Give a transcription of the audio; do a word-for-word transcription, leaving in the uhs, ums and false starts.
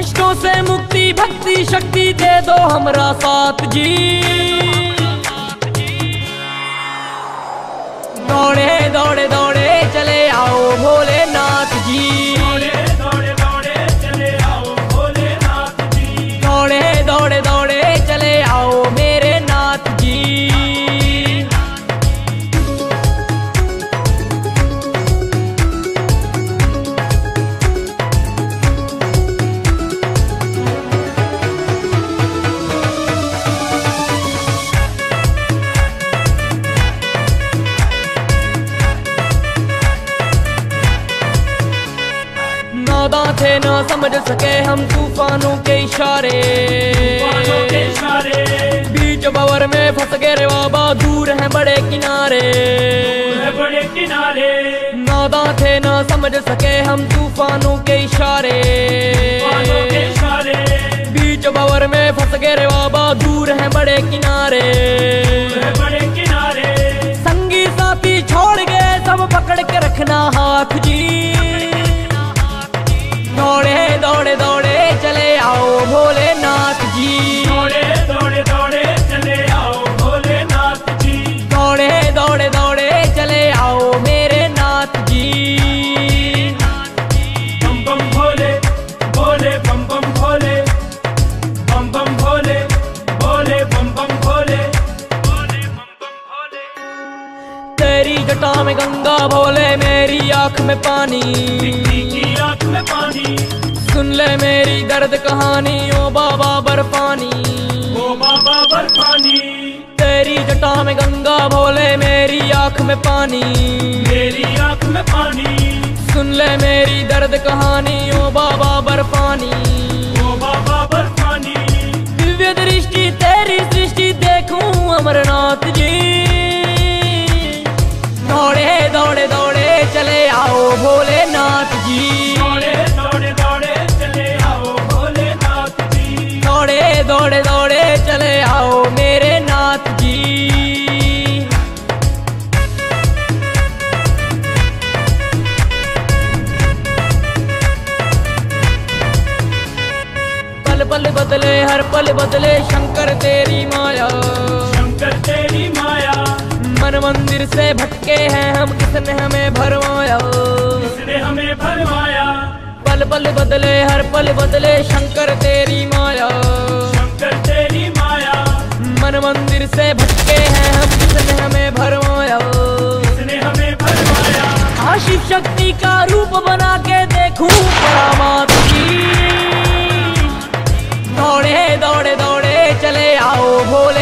कष्टों से मुक्ति भक्ति शक्ति दे दो हमरा साथ जी। दौड़े दौड़े दौड़े चले आओ भोलेनाथ जी। दौड़े दौड़े दौड़े चले आओ भोलेनाथ जी। दौड़े दौड़े दौड़े चले आओ मेरे नाथ जी। नादां थे ना समझ सके हम तूफानों के इशारे। तूफानों के इशारे बीच भंवर में फंस गए रे बाबा, दूर हैं बड़े किनारे। है बड़े किनारे नादां थे ना समझ सके हम तूफानों के इशारे। तूफानों के इशारे बीच भंवर में फंस गए रे बाबा, दूर हैं बड़े किनारे। है बड़े किनारे संगी साथी छोड़ गए सब, पकड़ के रखना हाथ जी। दौड़े दौड़े दौड़े चले आओ भोलेनाथ जी। दौड़े दौड़े दौड़े चले आओ भोलेनाथ जी। दौड़े दौड़े दौड़े चले आओ मेरे नाथ जी। बम बम भोले भोले बम बम भोले, बम बम भोले भोले बम बम भोले, भोले बम बम भोले। तेरी जटा में गंगा भोले, मेरी आंख में पानी। की आंख में पानी, सुन ले मेरी दर्द कहानी ओ बाबा बर्फानी। ओ बाबा बर्फानी। तेरी जटा में गंगा भोले, मेरी आंख में पानी। मेरी आंख में पानी, सुन ले मेरी दर्द कहानी ओ बाबा बर्फानी। ओ बाबा बर्फानी। दिव्य दृष्टि तेरी सृष्टि देखूं अमरनाथ जी। दौड़े दौड़े दौड़े चले आओ भोलेनाथ जी। दौड़े दौड़े दौड़े चले आओ भोलेनाथ जी। दौड़े दौड़े दौड़े चले आओ मेरे नाथ जी। पल पल बदले हर पल बदले शंकर तेरी माया। शंकर तेरी माया, मन मंदिर से भटके हैं हम, किसने हमें भरमाया। इसने हमें भरमाया। पल पल बदले हर पल बदले शंकर तेरी माया। शंकर तेरी माया, मन मंदिर से भटके हैं हम, किसने हमें भरमाया। इसने हमें भरमाया। हाँ शिव शक्ति का रूप बना के देखूं करामात की। दौड़े दौड़े दौड़े चले आओ भोले